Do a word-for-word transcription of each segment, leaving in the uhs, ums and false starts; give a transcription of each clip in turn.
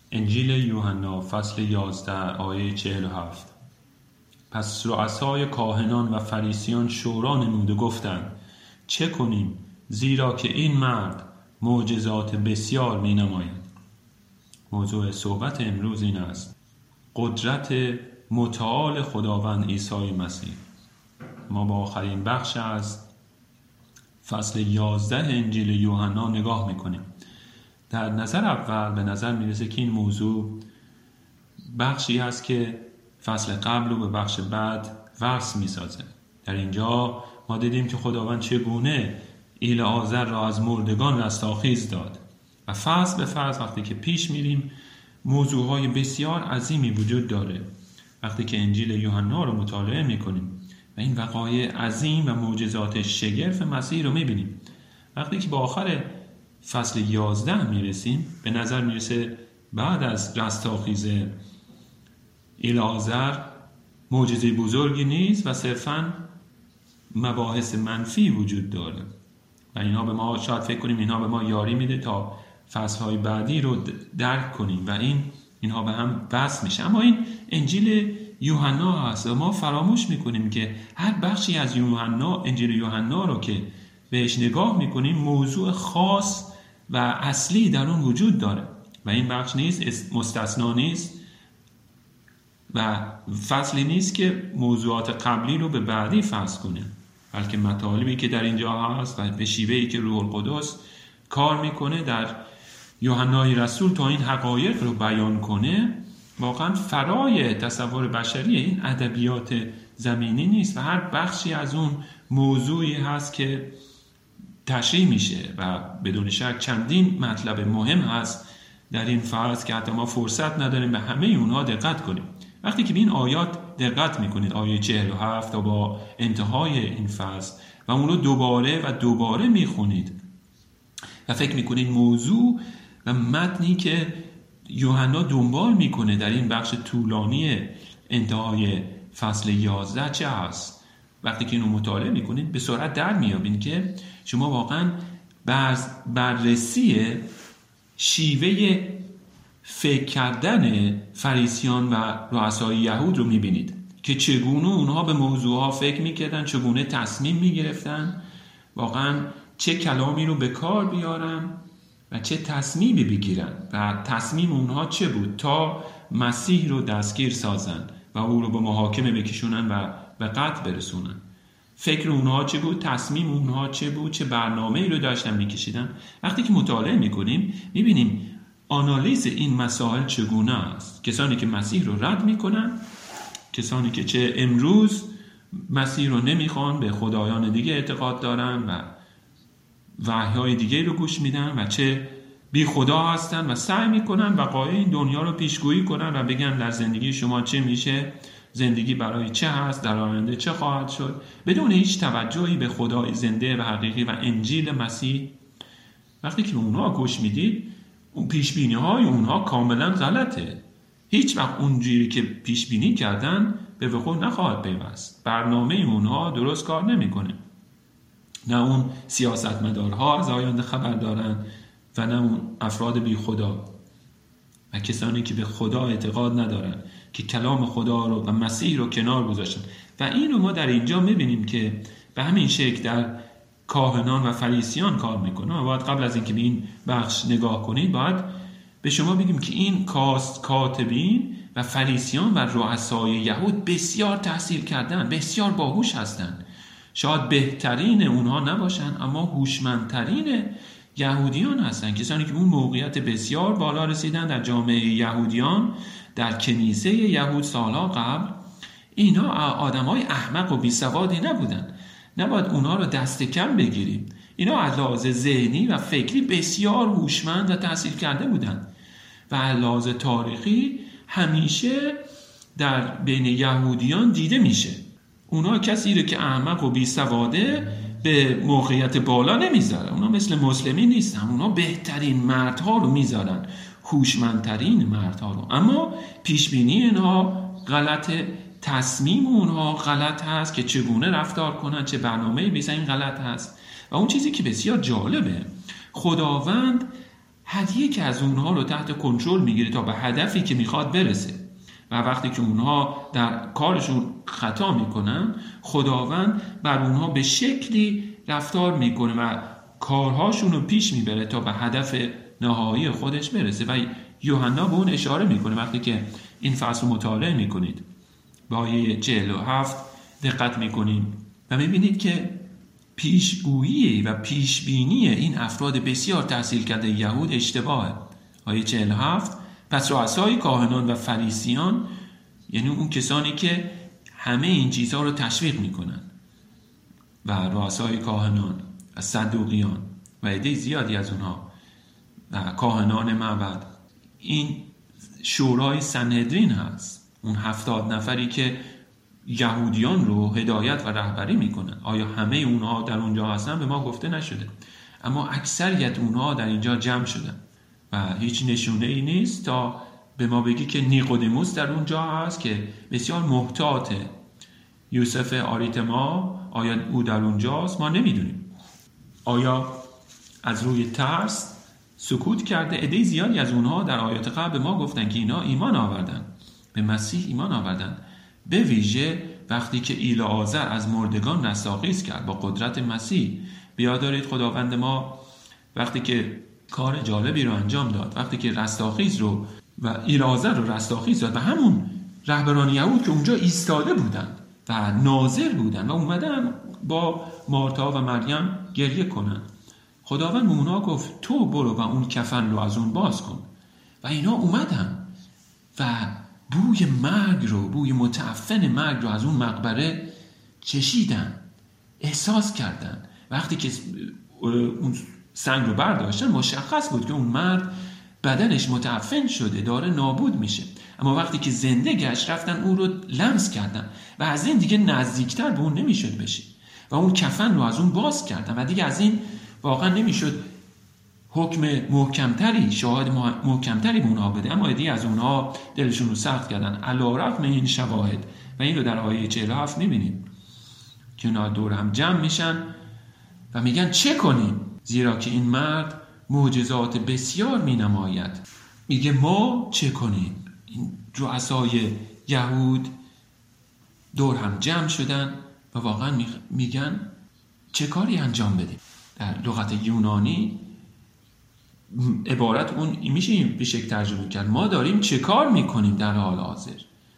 انجیل یوحنا فصل یازده آیه چهل و هفت. پس رؤسای کاهنان و فریسیان شورا نموده گفتند چه کنیم زیرا که این مرد معجزات بسیار می نماید. موضوع صحبت امروز این است: قدرت متعال خداوند عیسی مسیح. ما با آخرین بخش از فصل یازده انجیل یوحنا نگاه میکنیم. در نظر اول به نظر میرسه که این موضوع بخشی هست که فصل قبل و به بخش بعد ورس میسازه. در اینجا ما دیدیم که خداوند چگونه ایلعازر را از مردگان رستاخیز داد و فصل به فصل وقتی که پیش میریم موضوعهای بسیار عظیمی وجود داره. وقتی که انجیل یوحنا رو مطالعه میکنیم و این وقایع عظیم و معجزات شگرف مسیح رو میبینیم، وقتی که به آخر فصل یازده میرسیم به نظر میرسه بعد از رستاخیز ایلعازر معجزه بزرگی نیست و صرفاً مباحث منفی وجود داره و اینها به ما شاید فکر کنیم اینها به ما یاری میده تا فصلهای بعدی رو درک کنیم و این اینها به هم بس میشه. اما این انجیل یوحنا هست و ما فراموش میکنیم که هر بخشی از یوحنا انجیل یوحنا رو که بهش نگاه میکنیم موضوع خاص و اصلی در اون وجود داره و این بخش نیست، مستثنا نیست و فصلی نیست که موضوعات قبلی رو به بعدی فصل کنه، بلکه مطالبی که در اینجا هست و به شیوهی که روح القدس کار میکنه در یوحنای رسول تا این حقایق رو بیان کنه واقعا فرای تصور بشری این ادبیات زمینی نیست و هر بخشی از اون موضوعی هست که تشریح میشه و بدون شک چندین مطلب مهم هست در این فصل که حتی ما فرصت نداریم به همه اونها دقت کنیم. وقتی که به این آیات دقت میکنید، آیه چهل و هفت تا با انتهای این فصل و اون رو دوباره و دوباره میخونید و فکر میکنید موضوع و متنی که یوحنا دنبال میکنه در این بخش طولانی انتهای فصل یازده چه هست، وقتی که اینو مطالعه میکنید به سرعت در میابین که شما واقعا بررسی شیوه فکر کردن فریسیان و رؤسای یهود رو میبینید که چگونه اونها به موضوعها فکر میکردن، چگونه تصمیم میگرفتن، واقعا چه کلامی رو به کار بیارن و چه تصمیمی بگیرن و تصمیم اونها چه بود تا مسیح رو دستگیر سازن و او رو به محاکمه بکشونن و به قتل برسونن. فکر اونها چه بود، تصمیم اونها چه بود، چه برنامه‌ای رو داشتن میکشیدن. وقتی که مطالعه میکنیم میبینیم آنالیز این مسائل چگونه است. کسانی که مسیح رو رد میکنن، کسانی که چه امروز مسیح رو نمیخوان، به خدایان دیگه اعتقاد دارن و وحی‌های دیگه رو گوش میدن و چه بی خدا هستن و سعی میکنن وقایع این دنیا رو پیشگویی کنن و بگن در زندگی شما چه میشه، زندگی برای چه هست، در آینده چه خواهد شد، بدون هیچ توجهی به خدای زنده و حقیقی و انجیل مسیح. وقتی که به اونها گوش میدید اون پیشبینی های اونها کاملا غلطه. هیچ وقت اونجوری که پیشبینی کردن به وقوع نخواهد پیوست. برنامه اونها درست کار نمیکنه. نه اون سیاستمدارها از آینده خبر دارن و نه اون افراد بی خدا و کسانی که به خدا اعتقاد ندارن که کلام خدا رو و مسیح رو کنار گذاشتن. و این رو ما در اینجا میبینیم که به همین شکل در کاهنان و فریسیان کار میکنه. و باید قبل از اینکه به این بخش نگاه کنید باید به شما بگیم که این کاست کاتبین و فریسیان و رؤسای یهود بسیار تحصیل کردن، بسیار باهوش هستن. شاید بهترین اونها نباشن اما هوشمندترین یهودیان هستن، کسانی که اون موقعیت بسیار بالا رسیدن در جامعه یهودیان، در کنیسه یهود سالها قبل. اینا آدمای احمق و بیسوادی نبودن، نباید اونها رو دست کم بگیریم. اینا از لحاظ ذهنی و فکری بسیار هوشمند و تحصیل کرده بودن و از لحاظ تاریخی همیشه در بین یهودیان دیده میشه. اونا کسی رو که احمق و بیسواده به موقعیت بالا نمیذارن. اونا مثل مسلمی نیستن، اونا بهترین مردها رو میذارن، هوشمندترین مردها رو. اما پیشبینی اینها غلطه، تصمیم اونها غلط هست که چگونه رفتار کنن، چه برنامه‌ای بزنن، این غلط هست. و اون چیزی که بسیار جالبه، خداوند هدیه که از اونها رو تحت کنترل میگیره تا به هدفی که میخواد برسه. و وقتی که اونها در کارشون خطا میکنن، خداوند بر اونها به شکلی رفتار میکنه و کارهاشون رو پیش میبره تا به هدف نهایی خودش برسه. و یوحنا به اون اشاره میکنه وقتی که این فصل رو مطالعه میکنید. به آیه چهل و هفت دقت میکنیم و میبینید که پیشگویی و پیشبینی این افراد بسیار تحصیل کرده یهود اشتباهه. آیه چهل و هفت: پس رؤسای کاهنان و فریسیان، یعنی اون کسانی که همه این چیزها رو تشویق میکنن، و رؤسای کاهنان و صدوقیان و عده زیادی از اونها و کاهنان معبد، این شورای سنهدرین هست، اون هفتاد نفری که یهودیان رو هدایت و رهبری میکنن. آیا همه اونها در اونجا هستن؟ به ما گفته نشده، اما اکثریت اونها در اینجا جمع شدن و هیچ نشونه ای نیست تا به ما بگی که نیقودیموس در اونجا هست که بسیار محتاطه. یوسف آریتما، آیا او در اونجاست؟ ما نمیدونیم. آیا از روی ترس سکوت کرده؟ عده زیادی از اونها در آیات قبل به ما گفتن که اینا ایمان آوردن، به مسیح ایمان آوردن، به ویژه وقتی که ایلعازر از مردگان رستاخیز کرد با قدرت مسیح. بیاد دارید خداوند ما وقتی که کار جالبی رو انجام داد، وقتی که رستاخیز رو و ایلعازر رو رستاخیز داد و همون رهبران یهود که اونجا ایستاده بودن و ناظر بودن و اومدن با مارتا و مریم گریه کنن، خداوند به اونا گفت تو برو و اون کفن رو از اون باز کن. و اینا اومدن و بوی مرگ رو، بوی متعفن مرگ رو از اون مقبره چشیدن، احساس کردن. وقتی که اون سنگ رو برداشتن مشخص بود که اون مرد بدنش متعفن شده، داره نابود میشه. اما وقتی که زنده گشت رفتن اون رو لمس کردن و از این دیگه نزدیکتر به اون نمیشد بشه و اون کفن رو از اون باز کردن و دیگه از این واقعا نمیشد حکم محکمتری، شاهد محکمتری به اونها بده. اما عده‌ای از اونها دلشون رو سخت کردن علی‌رغم این شواهد. و این رو در آیه چهل و هفت میبینیم که اونها دور هم جمع میشن و میگن چه کنیم؟ زیرا که این مرد معجزات بسیار مینماید. میگه ما چه کنیم؟ این رؤسای یهود دور هم جمع شدن و واقعا میگن چه کاری انجام بدیم؟ در لغت یونانی عبارت اون میشه به شکل ترجمه کرد: ما داریم چه کار میکنیم در حال حاضر؟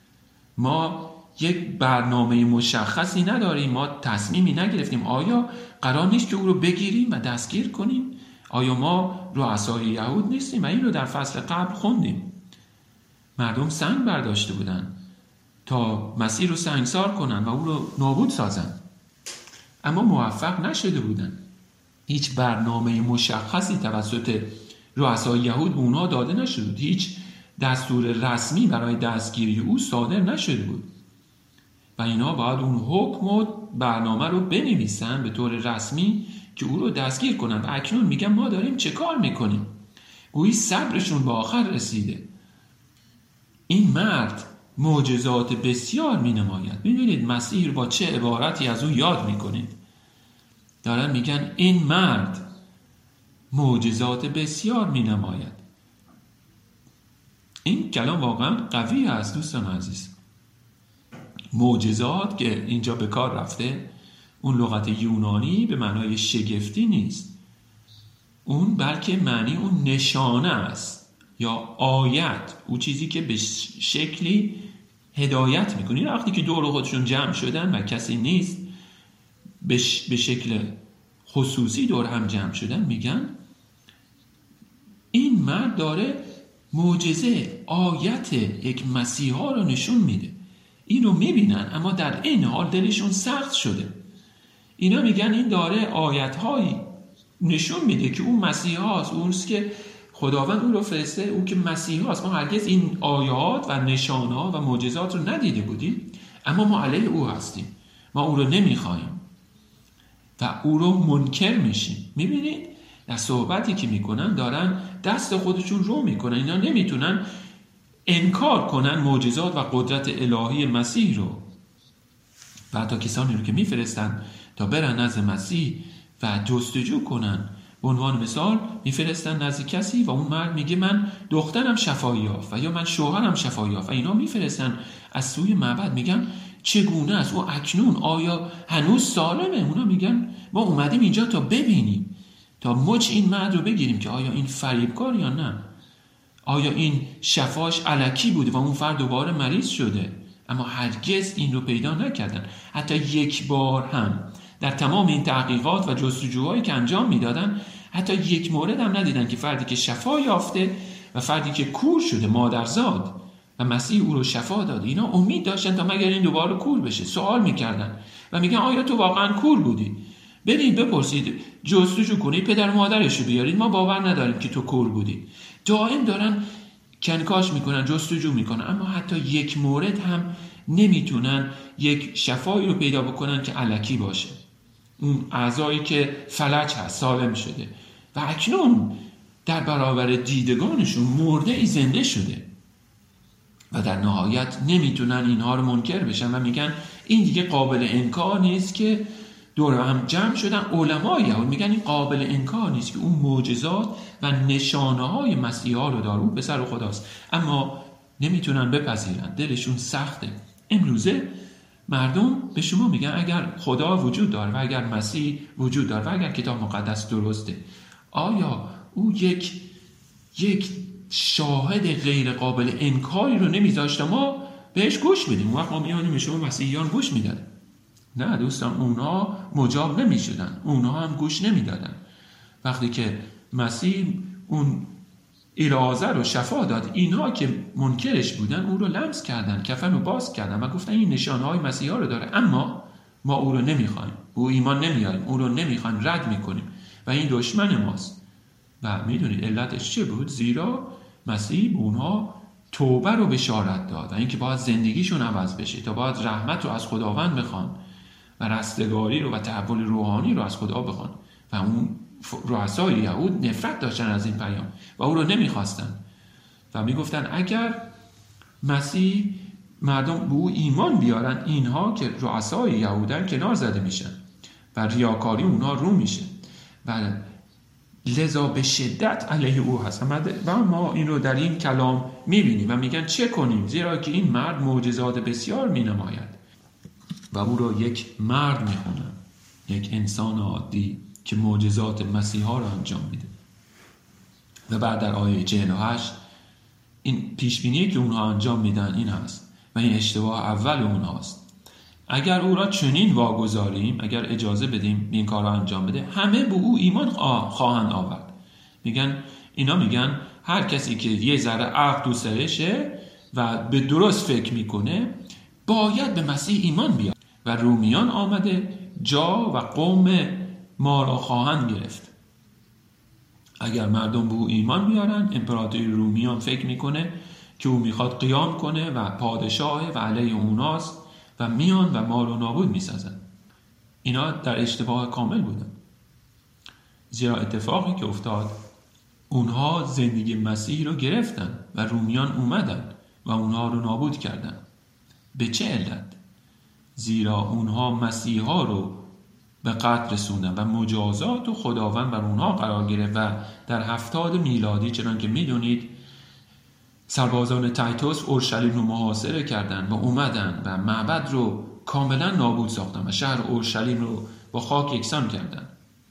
ما یک برنامه مشخصی نداریم، ما تصمیمی نگرفتیم. آیا قرار نیست که او رو بگیریم و دستگیر کنیم؟ آیا ما رؤسای یهود نیستیم؟ و این رو در فصل قبل خوندیم. مردم سنگ برداشته بودن تا مسیح رو سنگسار کنن و او رو نابود سازن، اما موفق نشده بودن. هیچ برنامه مشخصی توسط رؤسای یهود به اونها داده نشده بود. هیچ دستور رسمی برای دستگیری او صادر نشده بود و اینا باید اون حکم و برنامه رو بنویسن به طور رسمی که او رو دستگیر کنن. و اکنون میگن ما داریم چه کار میکنیم؟ گویی صبرشون به آخر رسیده. این مرد معجزات بسیار مینماید. میبینید مسیح رو با چه عبارتی از او یاد میکنید؟ دارن میگن این مرد معجزات بسیار مینماید. این کلام واقعا قوی است دوستان عزیز. معجزات که اینجا به کار رفته اون لغت یونانی به معنای شگفتی نیست، اون بلکه معنی اون نشانه است یا آیت، اون چیزی که به شکلی هدایت میکنه. وقتی که دور خودشون جمع شدن و کسی نیست، به شکل خصوصی دور هم جمع شدن، میگن این مرد داره معجزه، آیت یک مسیحا رو نشون میده. اینو میبینن اما در این حال دلشون سخت شده. اینا میگن این داره آیت‌هایی نشون میده که اون مسیحاست، اونست که خداوند اون رو فرسته، اون که مسیحاست. ما هرگز این آیات و نشانه‌ها و معجزات رو ندیده بودیم، اما ما علیه او هستیم، ما اون رو نمیخوایم و او رو منکر میشیم. میبینید در صحبتی که میکنن دارن دست خودشون رو میکنن. اینا نمیتونن انکار کنن معجزات و قدرت الهی مسیح رو. و حتی کسانی رو که میفرستن تا برن نزد مسیح و جستجو کنن به عنوان مثال میفرستن نزد کسی و اون مرد میگه من دخترم شفایی یافت و یا من شوهرم شفایی یافت و اینا میفرستن از سوی معبد، میگن چگونه است او اکنون، آیا هنوز سالمه؟ اونا میگن ما اومدیم اینجا تا ببینیم، تا مچ این مرد رو بگیریم که آیا این فریبکار یا نه، آیا این شفاش الکی بوده و اون فرد دوباره مریض شده. اما هرگز این رو پیدا نکردن. حتی یک بار هم در تمام این تحقیقات و جستجوهایی که انجام میدادن حتی یک مورد هم ندیدن که فردی که شفا یافته و فردی که کور شده مادرزاد و مسیح او رو شفا داده، اینا امید داشتن تا مگر این دوباره کور بشه. سوال میکردن و میگن آیا تو واقعا کور بودی؟ برید بپرسید، جستجو کنید، پدر مادرش رو بیارید، ما باور نداریم که تو کور بودی. دائم دارن کنکاش میکنن، جستجو میکنن، اما حتی یک مورد هم نمیتونن یک شفایی رو پیدا بکنن که الکی باشه. اون اعضایی که فلج هست سالم شده و اکنون در برابر دیدگانشون مرده ای زنده شده و در نهایت نمیتونن اینها رو منکر بشن و میگن این دیگه قابل انکار نیست که دور هم جمع شدن علمای یهود میگن این قابل انکار نیست که اون معجزات و نشانه های مسیحا رو داره، اون پسر خداست، اما نمیتونن بپذیرن، دلشون سخته. امروزه مردم به شما میگن اگر خدا وجود داره و اگر مسیح وجود داره و اگر کتاب مقدس درسته، آیا او یک یک شاهد غیر قابل انکاری رو نمیذاشت ما بهش گوش بدیم؟ اون وقت ما میانیم شما مسیحیان گوش میدادن. نه دوستان، اونها مجاب نمی شدن، اونها هم گوش نمی دادن. وقتی که مسیح اون ایرازه رو شفا داد، اینها که منکرش بودن اون رو لمس کردن، کفن رو باز کردن و گفتن این نشانه های مسیحا رو داره، اما ما او رو نمی خواهیم، او ایمان نمیاریم، او رو نمی خواهیم، رد می کنیم و این دشمن ماست. و میدونید علتش چه بود؟ زیرا مسیح به اونها توبه رو بشارت داد و اینکه باید زندگیشون عوض بشه، تا باید رحمت رو از خداوند بخوان و رستگاری رو و تحول روحانی رو از خدا بخوان. و اون رؤسای یهود نفرت داشتن از این پیام و او رو نمیخواستن و میگفتن اگر مسیح مردم به او ایمان بیارن، اینها که رؤسای یهودن کنار زده میشن و ریاکاری اونها رو میشه و لذا به شدت علیه او هست. و ما این رو در این کلام میبینیم و میگن چه کنیم، زیرا که این مرد معجزات بسیار مینماید. و او رو یک مرد میخونن، یک انسان عادی که معجزات مسیحا رو انجام میده. و بعد در آیه چهل و هشت این پیشبینی که اونها انجام میدن این هست و این اشتباه اول اونهاست. اگر او را چنین واگذاریم، اگر اجازه بدیم این کار را انجام بده، همه به او ایمان خواهند آورد. میگن اینا میگن هر کسی که یه ذره عقل تو سرشه و به درست فکر میکنه باید به مسیح ایمان بیاد. و رومیان آمده جا و قوم ما را خواهند گرفت. اگر مردم به او ایمان بیارن، امپراتوری رومیان فکر میکنه که او میخواد قیام کنه و پادشاه و علیه اوناست و میان و ما رو نابود میسازن. اینا در اشتباه کامل بودن، زیرا اتفاقی که افتاد اونها زندگی مسیح رو گرفتن و رومیان اومدن و اونها رو نابود کردن. به چه علت؟ زیرا اونها مسیحا رو به قتل رسوندن و مجازات و خداوند بر اونها قرار گرفت و در هفتاد میلادی چنان که میدونید سربازان تایتوس اورشلیم رو محاصره کردن و اومدن و معبد رو کاملا نابود ساختن و شهر اورشلیم رو با خاک یکسان کردن.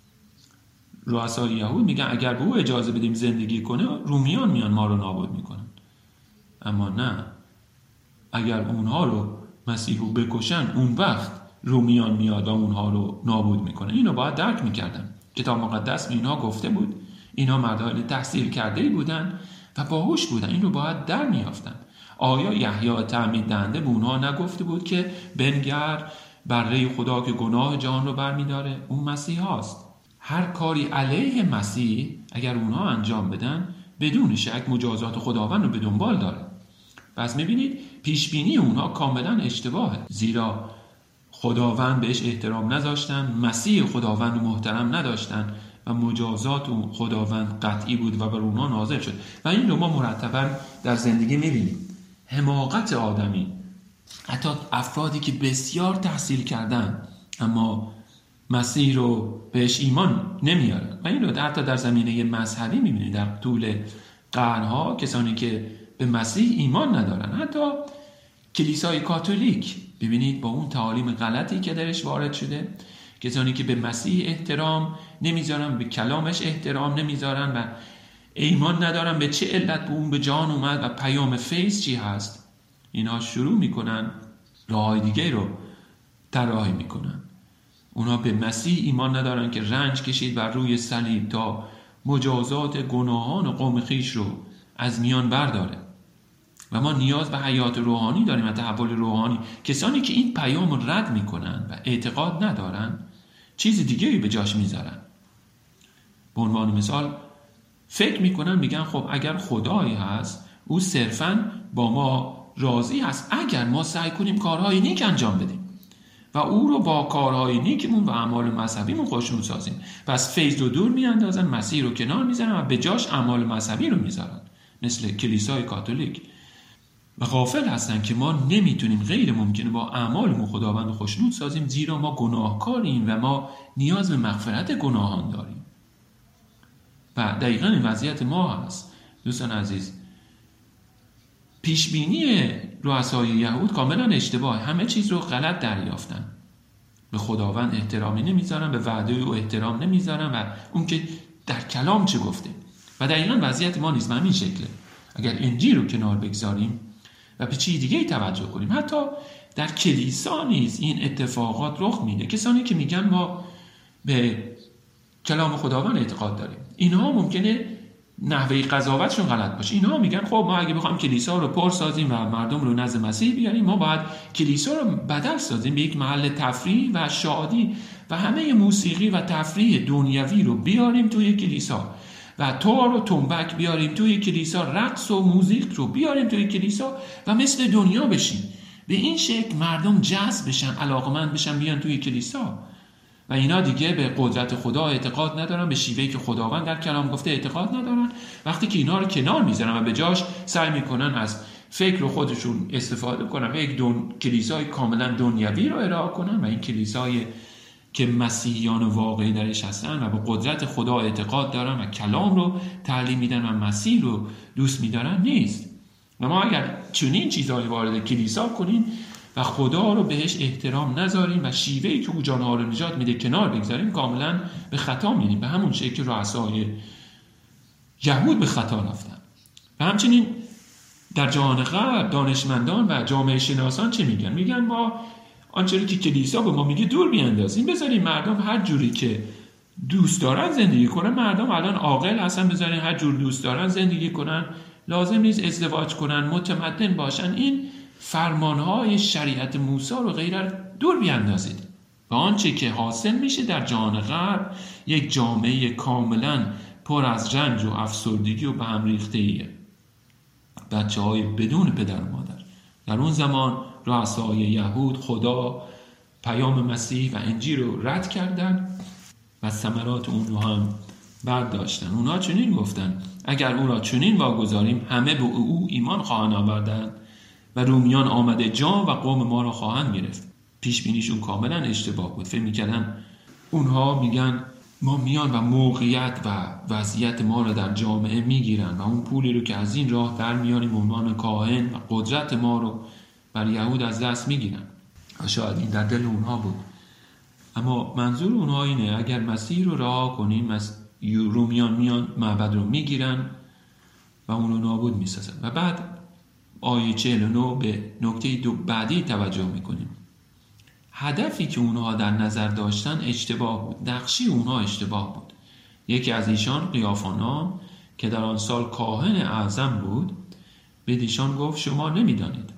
رؤسای یهود میگن اگر به او اجازه بدیم زندگی کنه، رومیان میان ما رو نابود میکنن. اما نه، اگر اونها رو مسیحو بکشن، اون وقت رومیان میاد و اونها رو نابود میکنه. اینو باید درک میکردن. کتاب مقدس به اینها گفته بود، اینها مردان تحصیل کرده‌ای بودن و باهوش بودن، این رو باید در میافتن. آیا یحیی تعمید دهنده به اونها نگفته بود که بنگر بره خدا که گناه جهان رو برمیداره؟ اون مسیح هاست. هر کاری علیه مسیح اگر اونها انجام بدن، بدون شک مجازات خداوند رو به دنبال داره. پس میبینید پیشبینی اونها کاملا اشتباهه، زیرا خداوند بهش احترام نذاشتن، مسیح خداوند رو محترم نداشتن و مجازات اون خداوند قطعی بود و بر اونها نازل شد. و این رو ما مرتبا در زندگی میبینیم. حماقت آدمی، حتی افرادی که بسیار تحصیل کردن اما مسیح رو بهش ایمان نمیارن. و این رو حتی در زمینه مذهبی میبینید در طول قرنها کسانی که به مسیح ایمان ندارن، حتی کلیسای کاتولیک ببینید با اون تعالیم غلطی که درش وارد شده، کسانی که به مسیح احترام نمیذارن، به کلامش احترام نمیذارن و ایمان ندارن به چه علت به اون به جان اومد و پیام فیض چی هست، اینا شروع میکنن راههای دیگه رو طراحی میکنن. اونا به مسیح ایمان ندارن که رنج کشید بر روی صلیب تا مجازات گناهان قوم خویش رو از میان برداره. و ما نیاز به حیات روحانی داریم و تحول روحانی. کسانی که این پیام رو رد میکنن و اعتقاد ندارن چیز دیگه به جاش میذارن. به عنوان مثال فکر میکنن میگن خب اگر خدایی هست او صرفاً با ما راضی هست اگر ما سعی کنیم کارهای نیک انجام بدیم و او رو با کارهای نیکمون و اعمال مذهبیمون خوشنود سازیم. پس فیض رو دور میاندازن، مسیح رو کنار میذارن و به جاش اعمال مذهبی رو میذارن، مثل کلیسای کاتولیک. و غافل هستن که ما نمیتونیم، غیر ممکنه با اعمالمون خداوند خوشنود سازیم، زیرا ما گناهکاریم و ما نیاز به مغفرت گناهان داریم. و دقیقاً این وضعیت ما هست. دوستان عزیز، پیشبینی رؤسای یهود کاملا اشتباه، همه چیز رو غلط دریافتن. به خداوند احترامی نمیذارن، به وعده او احترام نمیذارن و اون که در کلام چه گفته. و دقیقاً وضعیت ما نیز به همین شکله. اگر انجیل رو کنار بگذاریم و به چیز دیگه توجه کنیم، حتی در کلیسا نیز این اتفاقات رخ میده. کسانی که میگن ما به کلام خداوند اعتقاد داریم، اینها ممکنه نحوه قضاوتشون غلط باشه. اینها میگن خب ما اگه بخوایم کلیسا رو پر سازیم و مردم رو نزد مسیح بیاریم، ما باید کلیسا رو بدل سازیم به یک محل تفریح و شادی و همه موسیقی و تفریح دنیوی رو بیاریم توی کلیسا و تار و تنبک بیاریم توی کلیسا، رقص و موزیک رو بیاریم توی کلیسا و مثل دنیا بشیم. به این شکل مردم جذب بشن، علاقمند بشن، بیان توی کلیسا. و اینا دیگه به قدرت خدا اعتقاد ندارن، به شیوهی که خداوند در کلام گفته اعتقاد ندارن. وقتی که اینا رو کنار میذارن و به جاش سعی میکنن از فکر خودشون استفاده کنن و یک دون کلیسای کاملا دنیوی رو ارائه کنن و این کلیسای که مسیحیان واقعی درش هستن و به قدرت خدا اعتقاد دارن و کلام رو تعلیم میدن و مسیح رو دوست میدارن نیست. و ما اگر چنین چیزایی وارد کلیسا کنیم و خدا رو بهش احترام نذاریم و شیوهی که او جانها رو نجات میده کنار بگذاریم، کاملا به خطا میریم، به همون شکل که رؤسای یهود به خطا رفتن. و همچنین در جهان غرب دانشمندان و جامعه شناسان چه میگن؟ میگن ما آنچه که کلیسا به ما میگه دور بیاندازیم، بذاریم مردم هر جوری که دوست دارن زندگی کنن. مردم الان عاقل هستن، بذارین هر جور دوست دارن زندگی کنن، لازم نیست ازدواج کنن، متمدن باشن. این فرمانهای شریعت موسی رو غیره دور بیاندازید. و آنچه که حاصل میشه در جهان غرب یک جامعه کاملا پر از رنج و افسردگی و به هم ریخته‌ایه. بچه‌های بدون پدر و مادر. در اون زمان رؤسای یهود خدا، پیام مسیح و انجیل رو رد کردن و ثمرات اون رو هم برداشتن. اونا چنین گفتن اگر او را چنین واگذاریم همه به او ایمان خواهند آوردند و رومیان آمده جان و قوم ما را خواهند گرفت. پیش بینیشون کاملا اشتباه بود. فکر می‌کردن اونها میگن ما میان و موقعیت و وضعیت ما رو در جامعه میگیرن و اون پولی رو که از این راه در میاریم عنوان کاهن و قدرت ما رو بر یهود از دست میگیرن. و شاید این در دل اونها بود. اما منظور اونها اینه اگر مسیح رو رها کنیم، از رومیان میان معبد رو میگیرن و اون رو نابود میسازن. و بعد آیه چهل و نه به نکته دو بعدی توجه میکنیم. هدفی که اونها در نظر داشتن اشتباه بود. نقشی اونها اشتباه بود. یکی از ایشان قیافانام که در آن سال کاهن اعظم بود به ایشان گفت شما نمیدانید.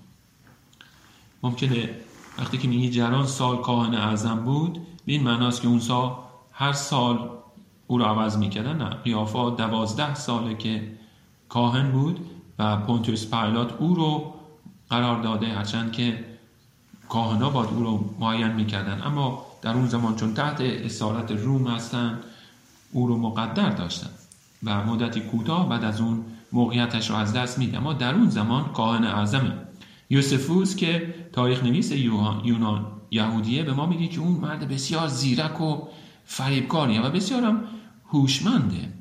ممکنه وقتی که میگی جران سال کاهن اعظم بود به این معناست که اون سال هر سال او رو عوض میکردن. نه، قیافا دوازده ساله که کاهن بود و پونتیوس پیلات او رو قرار داده، هرچند که کاهنا باید او رو معین میکردن، اما در اون زمان چون تحت اسارت روم هستن او رو مقدر داشتن و مدتی کوتاه بعد از اون موقعیتش رو از دست میده. اما در اون زمان کاهن اعظمه. یوسفوس که تاریخ نویس یونان یهودیه به ما میگه که اون مرد بسیار زیرک و فریبکاریه و بسیار هم هوشمنده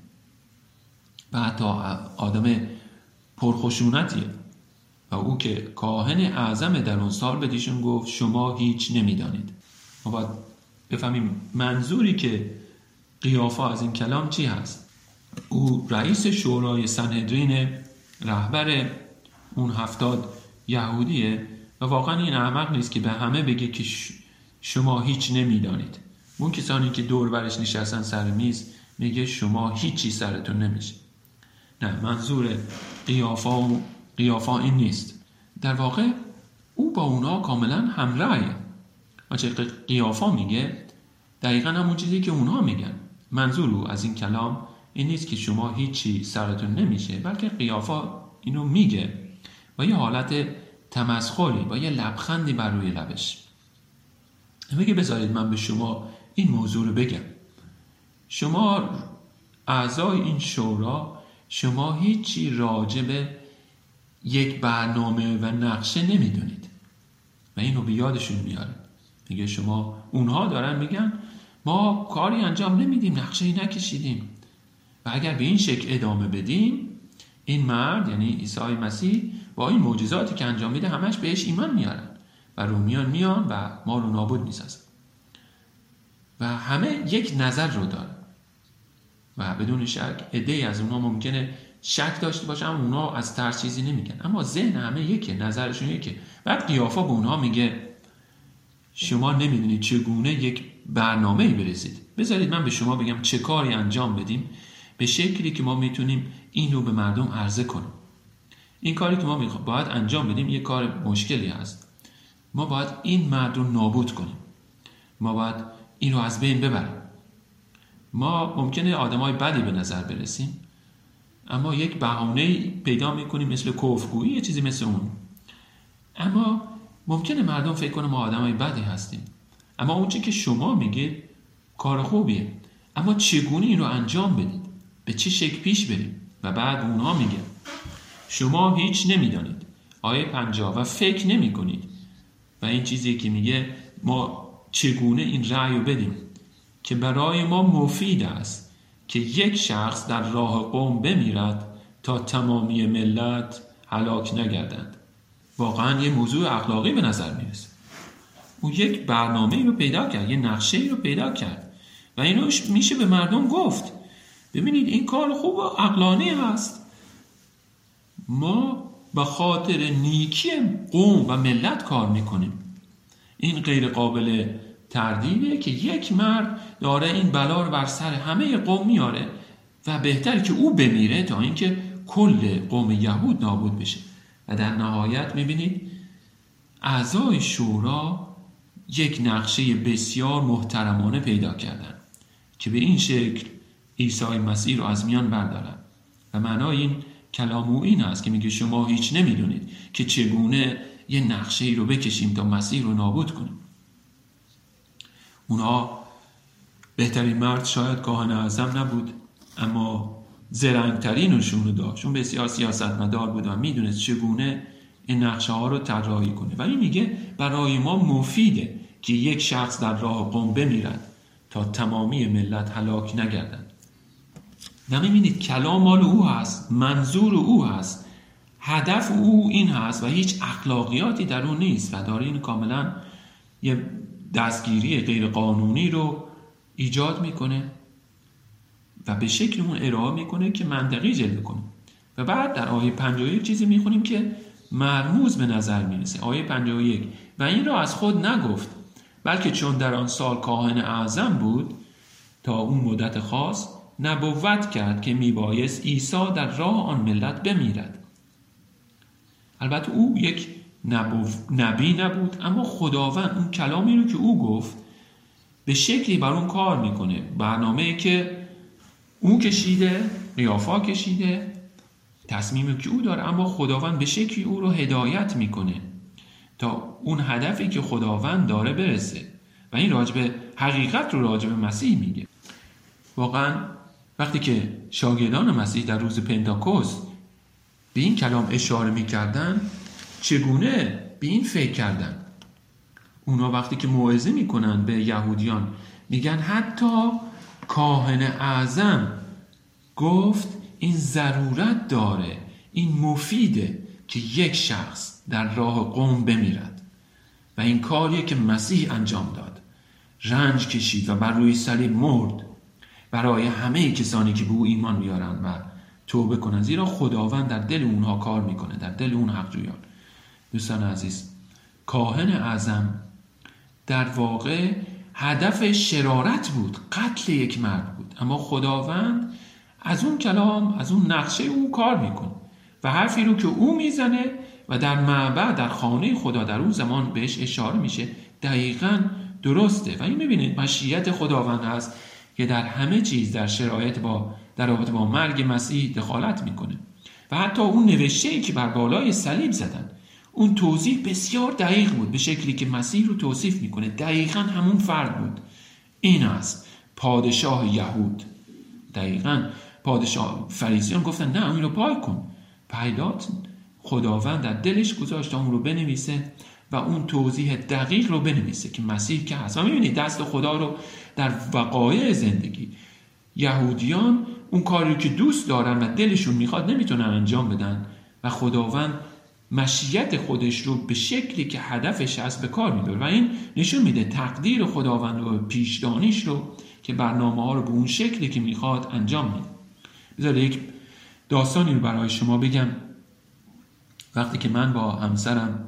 و حتی آدم پرخشونتیه و او که کاهن اعظم در اون سال به دیشون گفت شما هیچ نمیدانید. ما باید بفهمیم منظوری که قیافا از این کلام چی هست. او رئیس شورای سنهدرین، رهبر اون هفتاد یهودیه و واقعا این احمق نیست که به همه بگه که شما هیچ نمیدانید. اون کسانی که دور برش نشستن سر میز میگه شما هیچی سرتون نمیشه. نه، منظور قیافا و قیافا این نیست. در واقع او با اونا کاملا همراهه. آنچه قیافا میگه دقیقا همون چیزی که اونها میگن. منظور او از این کلام این نیست که شما هیچی سرتون نمیشه، بلکه قیافا اینو میگه با یه حالت تمسخری، با یه لبخندی بر روی لبش میگه بذارید من به شما این موضوع رو بگم. شما اعضای این شورا شما هیچی راجع به یک برنامه و نقشه نمیدونید و اینو به یادشون میاره. میگه شما اونها دارن میگن ما کاری انجام نمیدیم، نقشه‌ای نکشیدیم و اگر به این شکل ادامه بدیم این مرد یعنی عیسی مسیح با این معجزاتی که انجام میده همش بهش ایمان میارن و رومیان میان و ما رو نابود میسازن و همه یک نظر رو دارن و بدون شک عده‌ای از اونها ممکنه شک داشته باشن، اما اونها از ترس چیزی نمیگن، اما ذهن همه یکه، نظرشون یکه. بعد قیافا به اونها میگه شما نمیدونید چگونه یک برنامه‌ای برسید. بذارید من به شما بگم چه کاری انجام بدیم به شکلی که ما میتونیم این رو به مردم عرضه کنیم. این کاری که ما باید انجام بدیم یک کار مشکلی هست. ما باید این مرد رو نابود کنیم. ما باید این رو از بین ببریم. ما ممکنه آدمای بدی به نظر برسیم، اما یک بهانه پیدا میکنیم مثل کفرگویی، یه چیزی مثل اون. اما ممکنه مردم فکر کنه ما آدمای بدی هستیم. اما اون چیزی که شما میگید کار خوبیه، اما چگونه این رو انجام بدید؟ به چه شکل پیش بریم؟ و بعد اونها میگه شما هیچ نمیدانید. آیه پنجاه و فکر نمی کنید. و این چیزی که میگه ما چگونه این رأی رو بدیم که برای ما مفید است که یک شخص در راه قوم بمیرد تا تمامی ملت هلاک نگردند. واقعا یه موضوع اخلاقی به نظر میرسه. او یک برنامه رو پیدا کرد، یه نقشه رو پیدا کرد و اینو میشه به مردم گفت ببینید این کار خوب و عقلانی هست. ما به خاطر نیکی قوم و ملت کار میکنیم. این غیر قابل تردیدیه که یک مرد داره این بلا رو بر سر همه قوم میاره و بهتره که او بمیره تا اینکه کل قوم یهود نابود بشه. و در نهایت میبینید اعضای شورا یک نقشه بسیار محترمانه پیدا کردن که به این شکل عیسی مسیح رو از میان بردارن. و معنای این کلام او این است که میگه شما هیچ نمیدونید که چگونه یه نقشه ای رو بکشیم تا مسیح رو نابود کنیم. اونا بهترین مرد شاید کاهن اعظم نبود، اما زرنگترینشون رو داشت. اون بسیار سیاستمدار بود و میدونست چگونه این نقشه ها رو طراحی کنه. ولی میگه برای ما مفیده که یک شخص در راه قوم بمیرد تا تمامی ملت هلاک نگردند. نمی‌بینید کلام مال او هست، منظور او هست، هدف او این هست و هیچ اخلاقیاتی در اون نیست و داره این کاملا یه دستگیری غیر قانونی رو ایجاد میکنه و به شکل اون ارائه میکنه که منطقی جلوه کنه. و بعد در آیه پنجاه و یک چیزی میخونیم که مرموز به نظر میرسه. آیه پنجاه و یک و این را از خود نگفت، بلکه چون در آن سال کاهن اعظم بود تا اون مدت خاص نبوت کرد که میبایست عیسی در راه آن ملت بمیرد. البته او یک نبی نبود، اما خداوند اون کلامی رو که او گفت به شکلی بر اون کار میکنه. برنامه‌ای که او کشیده، قیافا کشیده، تصمیمی که او داره، اما خداوند به شکلی او رو هدایت میکنه تا اون هدفی که خداوند داره برسه. و این راجب حقیقت رو راجب مسیح میگه. واقعا وقتی که شاگردان مسیح در روز پنتاکوست به این کلام اشاره میکردن، چگونه به این فکر کردن؟ اونا وقتی که موعظه میکنن به یهودیان میگن حتی کاهن اعظم گفت این ضرورت داره، این مفیده که یک شخص در راه قوم بمیرد و این کاریه که مسیح انجام داد، رنج کشید و بر روی صلیب مرد برای همه کسانی که به او ایمان بیارن و توبه کنن، زیرا خداوند در دل اونها کار میکنه، در دل اون حقجویان. دوستان عزیز، کاهن اعظم در واقع هدف شرارت بود، قتل یک مرد بود، اما خداوند از اون کلام، از اون نقشه او کار میکنه و حرفی رو که او میزنه و در معبد، در خانه خدا در اون زمان بهش اشاره میشه، دقیقاً درسته. و این ببینید مشیت خداوند هست که در همه چیز در شرایط با در رابطه با مرگ مسیح دخالت میکنه. و حتی اون نوشته‌ای که بر بالای صلیب زدن، اون توضیح بسیار دقیق بود، به شکلی که مسیح رو توصیف میکنه، دقیقاً همون فرد بود. این است پادشاه یهود. دقیقاً پادشاه فریسیان گفتن نه اون رو پاک کن. پیلات خداوند در دلش گذاشت اون رو بنویسه و اون توضیح دقیق رو بنویسه که مسیح که هست. و میبینید دست خدا رو در وقایع زندگی یهودیان اون کاری که دوست دارن و دلشون میخواد نمیتونن انجام بدن و خداوند مشیت خودش رو به شکلی که هدفش هست به کار میبره و این نشون میده تقدیر خداوند و پیشدانیش رو که برنامه ها رو به اون شکلی که میخواد انجام میده. بذار یک داستانی رو برای شما بگم. وقتی که من با همسرم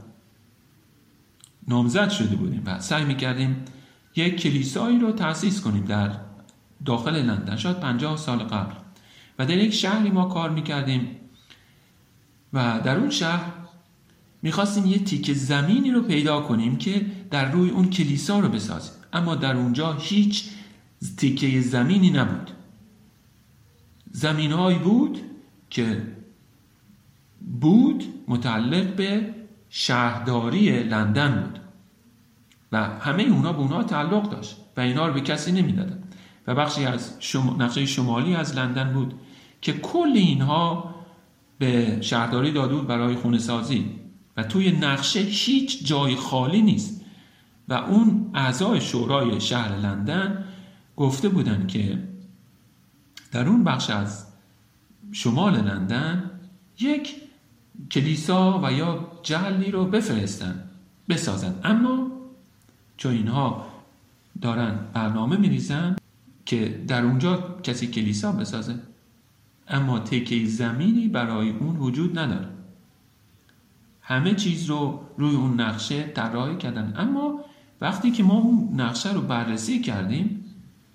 نامزد شده بودیم و سعی میکردیم یک کلیسایی رو تأسیس کنیم در داخل لندن، شاید پنجاه سال قبل، و در یک شهری ما کار میکردیم و در اون شهر میخواستیم یه تیکه زمینی رو پیدا کنیم که در روی اون کلیسا رو بسازیم، اما در اونجا هیچ تیکه زمینی نبود. زمینهایی بود که بود متعلق به شهرداری لندن بود و همه اونا به اونا تعلق داشت و اینا رو به کسی نمیدادن و بخشی از شما... نقشه شمالی از لندن بود که کل اینها به شهرداری داده بود برای خونه سازی و توی نقشه هیچ جای خالی نیست و اون اعضای شورای شهر لندن گفته بودن که در اون بخش از شمال لندن یک کلیسا و یا جعلی رو بفرستن بسازن، اما چون اینها دارن برنامه میریزن که در اونجا کسی کلیسا بسازه اما تکه زمینی برای اون وجود نداره. همه چیز رو روی اون نقشه طراحی کردن، اما وقتی که ما اون نقشه رو بررسی کردیم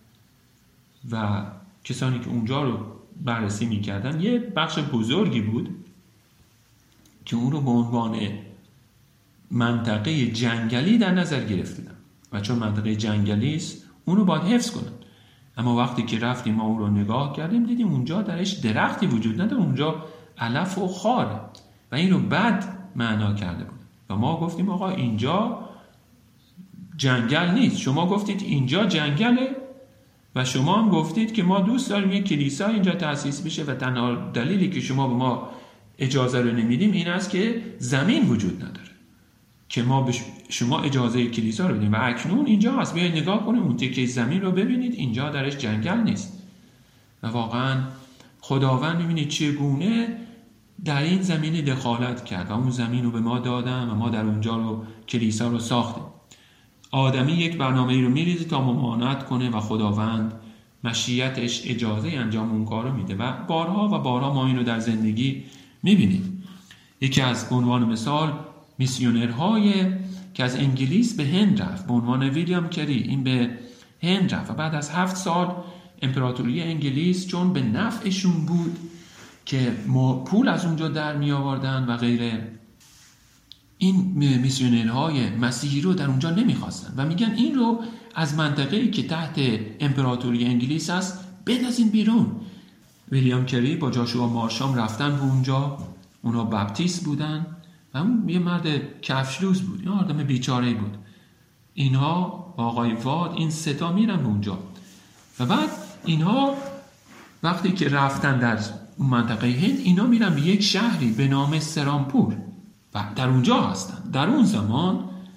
و کسانی که اونجا رو بررسی میکردن، یه بخش بزرگی بود که اون رو به عنوان منطقه جنگلی در نظر گرفتن و چون منطقه جنگلی است اون رو باید حفظ کنن. اما وقتی که رفتیم ما اون رو نگاه کردیم دیدیم اونجا درش درختی وجود نداره، اونجا علف و خاره و این رو بد معنا کرده بود و ما گفتیم آقا اینجا جنگل نیست، شما گفتید اینجا جنگله و شما هم گفتید که ما دوست داریم یک کلیسا اینجا تأسیس بشه و تنها دلیلی که شما به ما اجازه رو نمیدیم این است که زمین وجود نداره که ما به شما اجازه کلیسا رو بدیم و اکنون اینجا هست، بیاید نگاه کنیم اون تکه زمین رو ببینید اینجا درش جنگل نیست. و واقعا خداوند میبینید چگونه در این زمین دخالت کرد و اون زمین رو به ما دادن و ما در اونجا رو کلیسا رو ساختیم. آدمی یک برنامه رو میریزه تا ممانعت کنه و خداوند مشیتش اجازه انجام اون کار رو میده و بارها و بارها ما این رو در زندگی میبینیم. یکی از عنوان مثال میسیونرهای که از انگلیس به هند رفت به عنوان ویلیام کری، این به هند رفت و بعد از هفت سال امپراتوری انگلیس چون به نفعشون بود که پول از اونجا در می آوردن و غیره، این میسیونرهای مسیحی رو در اونجا نمیخواستن و میگن این رو از منطقه‌ای که تحت امپراتوری انگلیس است بندازین بیرون. ویلیام کری با جاشوا مارشام رفتن به اونجا، اونا بپتیست بودن و اون یه مرد کفشلوز بود، یه آدم بیچاره‌ای بود. اینها آقای واد این ستا میرن به اونجا و بعد اینها وقتی که رفتن در منطقه هند اینا میرن به یک شهری به نام سرامپور و در اونجا هستن. در اون زمان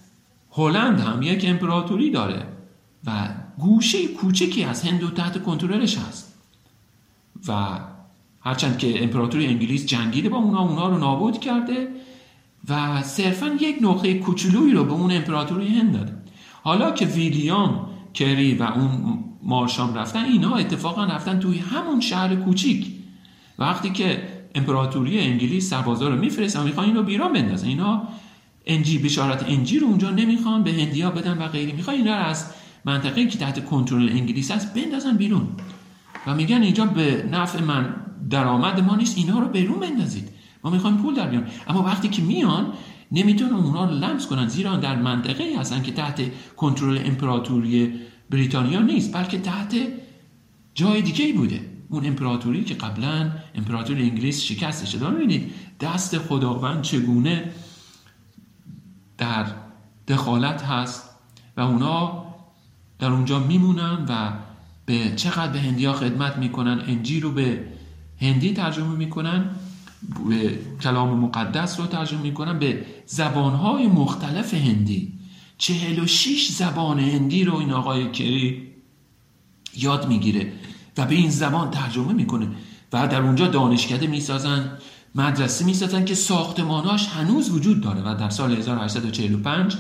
هلند هم یک امپراتوری داره و گوشه کوچکی از هند و تحت کنترلش هست و هرچند که امپراتوری انگلیس جنگیده با اونا اونا رو نابود کرده و صرفا یک نقطه کوچولویی رو به اون امپراتوری هند داده. حالا که ویلیام کری و اون مارشام رفتن، اینا اتفاقا رفتن توی همون شهر کوچیک. وقتی که امپراتوری انگلیس سربازا رو میفرستن میخوان اینو بیرون بندازن، اینا انجی بشارت انجی رو اونجا نمیخوان به هندیا بدن و غیره، میخوان اینا رو از منطقه‌ای که تحت کنترل انگلیس است بندازن بیرون و میگن اینجا به نفع من درآمد ما نیست، اینا رو بیرون بندازید، ما میخوایم پول در بیاریم. اما وقتی که میان نمیتونن اونا رو لمس کنن، زیرا در منطقه‌ای هستن که تحت کنترل امپراتوری بریتانیا نیست، بلکه تحت جای دیگه‌ای بوده، اون امپراتوری که قبلا امپراتوری انگلیس شکستش داد. ببینید دست خداوند چگونه در دخالت هست و اونا در اونجا میمونن و به چقدر به هندیا خدمت میکنن، انجیل رو به هندی ترجمه میکنن، به کلام مقدس رو ترجمه میکنن به زبانهای مختلف هندی. چهل و شش زبان هندی رو این آقای کری یاد میگیره و به این زبان ترجمه میکنه و در اونجا دانشکده میسازن، مدرسه میسازن که ساختماناش هنوز وجود داره و در سال هزار و هشتصد و چهل و پنج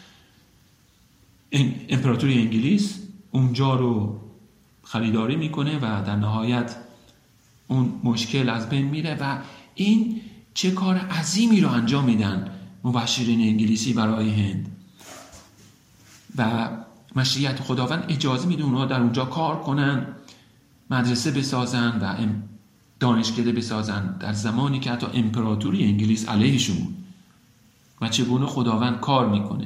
امپراتوری انگلیس اونجا رو خریداری میکنه و در نهایت اون مشکل از بین میره و این چه کار عظیمی رو انجام میدن مبشرین انگلیسی برای هند و مشیت خداوند اجازه میده اونها در اونجا کار کنن، مدرسه بسازن و دانشکده بسازن در زمانی که حتی امپراتوری انگلیس علیهشون بود و چگونه خداوند کار میکنه.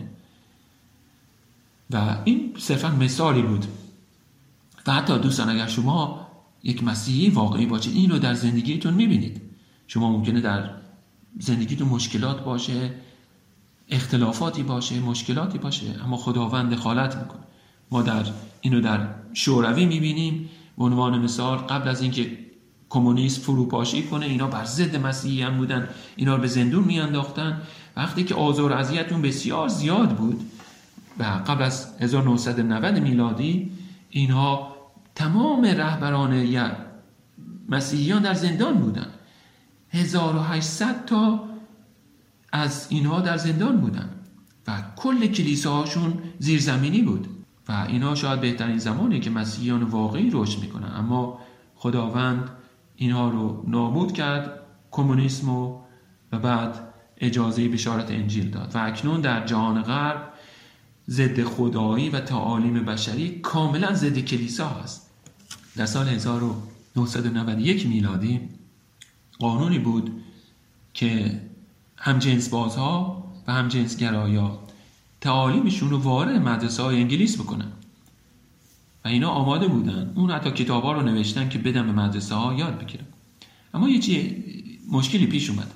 و این صرفا مثالی بود و حتی دوستان اگر شما یک مسیحی واقعی باشید این رو در زندگیتون میبینید. شما ممکنه در زندگیتون مشکلات باشه، اختلافاتی باشه، مشکلاتی باشه، اما خداوند دخالت میکنه. ما در اینو در شوروی میبینیم به عنوان مثال، قبل از اینکه کمونیسم فروپاشی کنه اینا بر ضد مسیحیان بودن، اینا رو به زندون میانداختن. وقتی که آزار و اذیتون بسیار زیاد بود و قبل از هزار و نهصد و نود میلادی اینها تمام رهبران مسیحیان در زندان بودن، هزار و هشتصد تا از اینها در زندان بودن و کل کلیساهاشون زیرزمینی بود و اینا شاید بهترین زمانی که مسیحیان واقعی رشد میکنن، اما خداوند اینها رو نابود کرد، کمونیسم و بعد اجازه بشارت انجیل داد و اکنون در جهان غرب ضد خدایی و تعالیم بشری کاملا ضد کلیسا هست. در سال هزار و نهصد و نود و یک میلادی قانونی بود که همجنس بازها و همجنس گرایا تعالیمشون رو وارد مدرسه های انگلیس بکنن و اینا آماده بودن، اون حتی کتابا رو نوشتن که بدن به مدرسه ها یاد بگیرن. اما یه چیه مشکلی پیش اومد.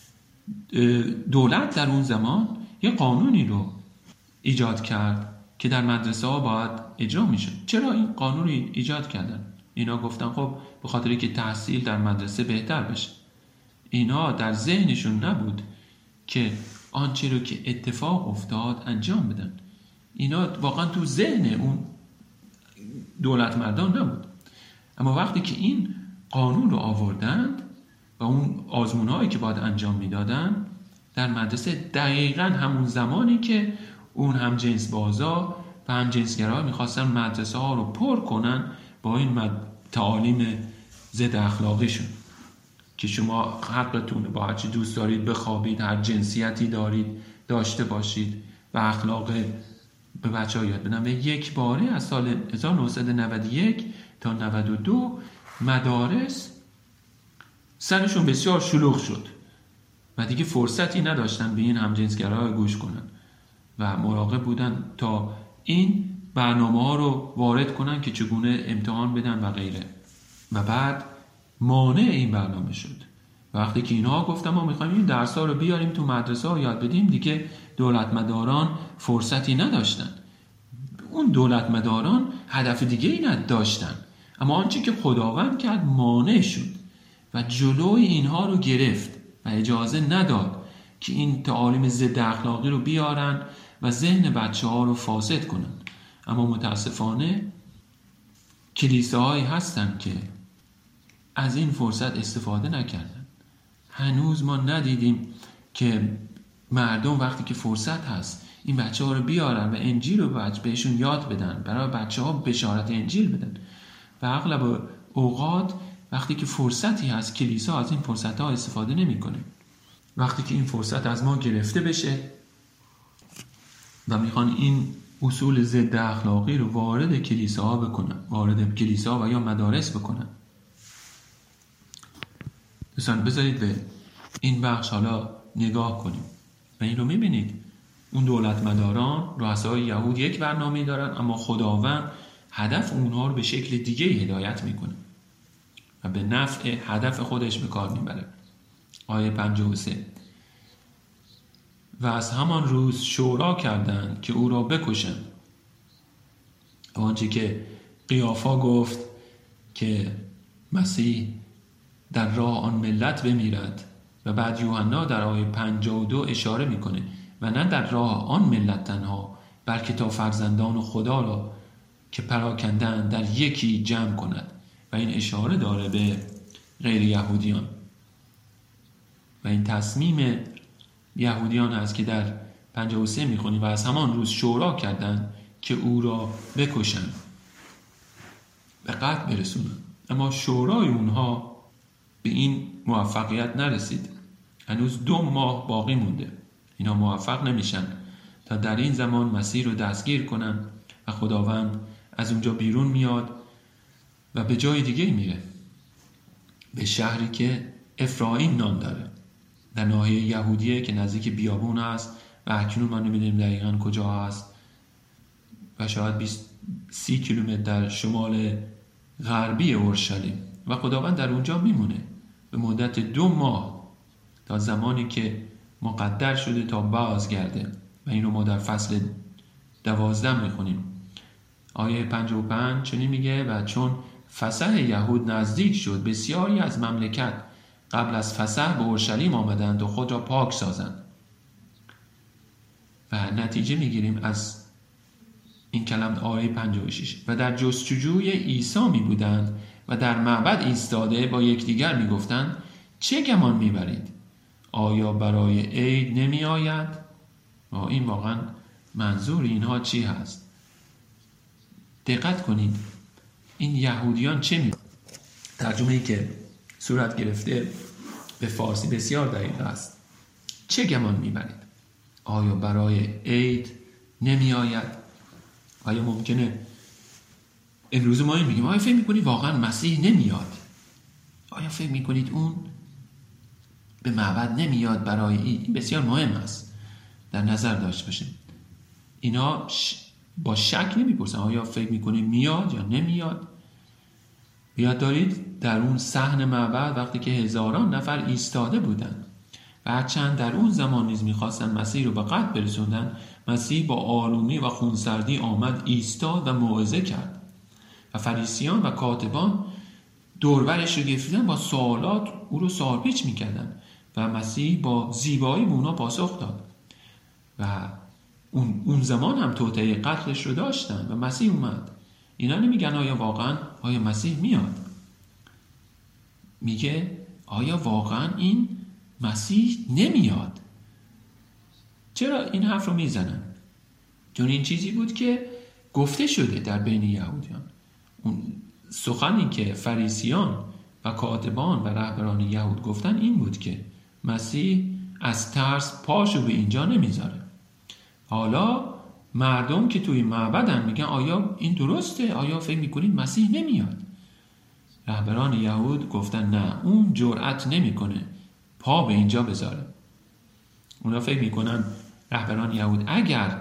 دولت در اون زمان یه قانونی رو ایجاد کرد که در مدرسه ها باید اجرا میشه. چرا این قانون رو ایجاد کردن؟ اینا گفتن خب به خاطری که تحصیل در مدرسه بهتر بشه. اینا در ذهنشون نبود که آنچه رو که اتفاق افتاد انجام بدن. اینا واقعا تو ذهن اون دولت مردان نبود. اما وقتی که این قانون رو آوردند و اون آزمون‌هایی که باید انجام میدادن در مدرسه، دقیقاً همون زمانی که اون هم جنس بازا و هم جنسگرا میخواستن مدرسه ها رو پر کنن با این مد... تعالیم ضد اخلاقیشون که شما حقتونه با هرچی دوست دارید بخوابید، هر جنسیتی دارید داشته باشید و اخلاق به بچه ها یاد بدن. و یک باره از سال هزار و نهصد و نود و یک تا نود و دو مدارس سرشون بسیار شلوغ شد و دیگه فرصتی نداشتن به این همجنسگرا گوش کنن و مراقب بودن تا این برنامه ها رو وارد کنن که چگونه امتحان بدن و غیره. و بعد مانع این برنامه شد. وقتی که اینها گفتن ما میخوایم این درس ها رو بیاریم تو مدرسه ها یاد بدیم، دیگه دولت مداران فرصتی نداشتن. اون دولت مداران هدف دیگه ای نداشتن، اما آنچه که خداوند کرد مانع شد و جلوی اینها رو گرفت و اجازه نداد که این تعالیم ضد اخلاقی رو بیارن و ذهن بچه ها رو فاسد کنن. اما متاسفانه کلیساهایی هستن که از این فرصت استفاده نکردن. هنوز ما ندیدیم که مردم وقتی که فرصت هست این بچه ها رو بیارن و انجیل رو بهشون یاد بدن، برای بچه ها بشارت انجیل بدن. و اغلب اوقات وقتی که فرصتی هست کلیسا از این فرصت ها استفاده نمی کنه. وقتی که این فرصت از ما گرفته بشه و میخوان این اصول ضد اخلاقی رو وارد کلیساها بکنن، وارد کلیسا و یا مدارس بکنن. دوستان بذارید به این بخش حالا نگاه کنیم و این رو میبینید اون دولت مداران، رؤسای یهود یک برنامه دارن، اما خداوند هدف اونها رو به شکل دیگه هدایت میکنه و به نفع هدف خودش به کار میبره. آیه پنجاه و سه: و از همان روز شورا کردند که او را بکشند. آنچه که قیافا گفت که مسیح در راه آن ملت بمیرد و بعد یوحنا در آیه پنجاه و دو اشاره میکنه و نه در راه آن ملت تنها بلکه تا فرزندان خدا را که پراکندن در یکی جمع کند. و این اشاره داره به غیر یهودیان و این تصمیم یهودیان هست که در پنجاه و سه میخونیم و از همان روز شورا کردند که او را بکشند، به قتل برسونند. اما شورای اونها به این موفقیت نرسید. هنوز دو ماه باقی مونده. اینا موفق نمیشن تا در این زمان مسیح رو دستگیر کنن و خداوند از اونجا بیرون میاد و به جای دیگه میره، به شهری که افرایم نام داره، در ناحیه یهودیه که نزدیک بیابون است و اکنون ما نمیدونیم دقیقاً کجا هست و شاید بیست سی کیلومتر در شمال غربی اورشلیم. و خداوند در اونجا میمونه به مدت دو ماه تا زمانی که مقدر شده تا بازگرده و این رو ما در فصل دوازده میخونیم. آیه پنجاه و پنج چنین میگه: و چون فسح یهود نزدیک شد بسیاری از مملکت قبل از فسح به اورشلیم آمدند و خود را پاک سازند. و نتیجه میگیریم از این کلمه آیه پنجاه و شش: و در جستجوی عیسی می بودند و در معبد ایستاده با یکدیگر می گفتند چه گمان می برید؟ آیا برای عید نمی آید؟ و این واقعا منظور اینها چی هست؟ دقت کنید این یهودیان چه می؟ ترجمه ای که صورت گرفته به فارسی بسیار دقیق است. چه گمان می برید؟ آیا برای عید نمی آید؟ آیا ممکنه امروز ما این میگیم آیا فکر میکنید واقعا مسیح نمیاد؟ آیا فکر میکنید اون به معبد نمیاد برای این؟ این بسیار مهم است در نظر داشته باشیم. اینا با شک نمیپرسن آیا فکر میکنید میاد یا نمیاد. بیاد دارید در اون صحن معبد وقتی که هزاران نفر ایستاده بودن و هرچند در اون زمان نیز میخواستن مسیح رو به قتل برسوندن، مسیح با آرومی و خونسردی آمد ایستاد و موعظه کرد و فریسیان و کاتبان دوربرش رو گرفتن با سوالات او رو سوالپیچ میکردن و مسیح با زیبایی به اونا پاسخ داد و اون, اون زمان هم توطئه قتلش رو داشتن و مسیح اومد. اینا نمیگن آیا واقعا آیا مسیح میاد، میگه آیا واقعا این مسیح نمیاد. چرا این حرف رو میزنن؟ چون این چیزی بود که گفته شده در بین یهودیان. اون سخنی که فریسیان و کاتبان و رهبران یهود گفتن این بود که مسیح از ترس پاشو به اینجا نمیذاره. حالا مردم که توی معبدن میگن آیا این درسته؟ آیا فکر میکنید مسیح نمیاد؟ رهبران یهود گفتن نه، اون جرأت نمیکنه پا به اینجا بذاره. اونا فکر میکنن رهبران یهود اگر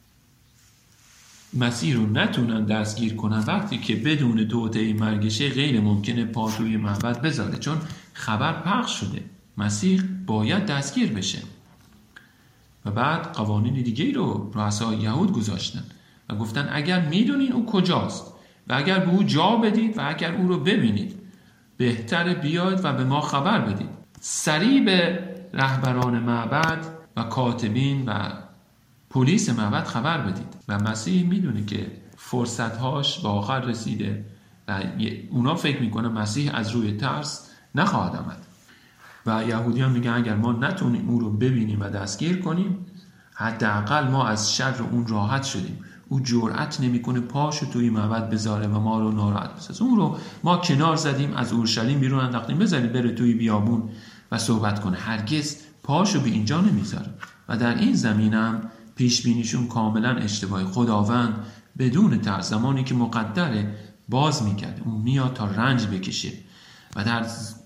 مسیح رو نتونن دستگیر کنن وقتی که بدون توطئه مرگشه غیر ممکنه پا توی معبد بذاره، چون خبر پخش شده مسیح باید دستگیر بشه. و بعد قوانین دیگه رو رؤسای یهود گذاشتن و گفتن اگر میدونین او کجاست و اگر به او جا بدید و اگر او رو ببینید بهتره بیاید و به ما خبر بدید. سریع به رهبران معبد و کاتبین و پلیس معبد خبر بدید. و مسیح میدونه که فرصتهاش به آخر رسیده و اونا فکر میکنه مسیح از روی ترس نخواهد آمد. و یهودیان میگن اگر ما نتونیم اون رو ببینیم و دستگیر کنیم، حداقل ما از شر اون راحت شدیم. او جرأت نمیکنه پاشو توی معبد بذاره و ما رو ناراحت بسازه. اون رو ما کنار زدیم، از اورشلیم بیرون انداختیم، بذارید بره توی بیابون و صحبت کنه. هرگز پاشو به اینجا نمیذاره. و در این زمینم پیش بینیشون کاملا اشتباهی. خداوند بدون ترس زمانی که مقدره باز میکرده، اون میاد تا رنج بکشه و در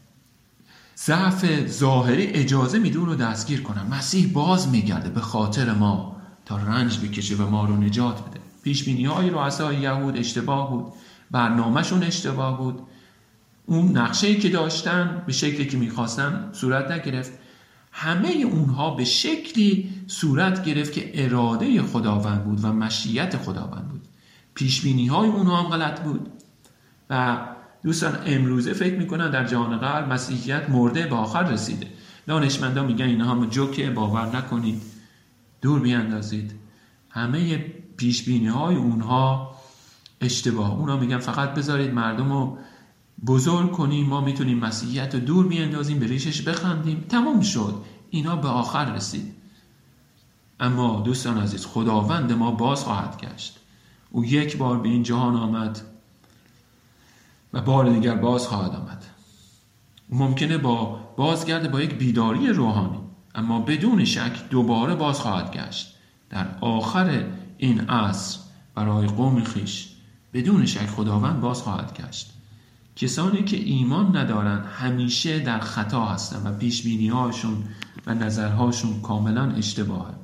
ضعف ظاهری اجازه میده اون رو دستگیر کنن. مسیح باز میگرده به خاطر ما تا رنج بکشه و ما رو نجات بده. پیش بینی های رؤسای یهود اشتباه بود، برنامه‌شون اشتباه بود، اون نقشه‌ای که داشتن به شکلی که میخواستن صورت نگرفت. همه اونها به شکلی صورت گرفت که اراده خداوند بود و مشیت خداوند بود. پیش بینی های اونها هم غلط بود. و دوستان امروزه فکر میکنن در جهان غرب مسیحیت مرده به آخر رسیده. دانشمندان میگن اینها هم جوکه، باور نکنید، دور بیاندازید. همه پیش بینی های اونها اشتباه. اونها میگن فقط بذارید مردم رو بزرگ کنیم، ما میتونیم مسیحیت رو دور بیاندازیم، به ریشش بخندیم، تمام شد. اینا به آخر رسید. اما دوستان عزیز، خداوند ما باز خواهد گشت. او یک بار به این جهان آمد و بار دیگر باز خواهد آمد. ممکنه با بازگرد با یک بیداری روحانی، اما بدون شک دوباره باز خواهد گشت در آخر این عصر برای قوم خیش. بدون شک خداوند باز خواهد گشت. کسانی که ایمان ندارن همیشه در خطا هستن و پیش بینی هاشون و نظرهاشون کاملا اشتباهه.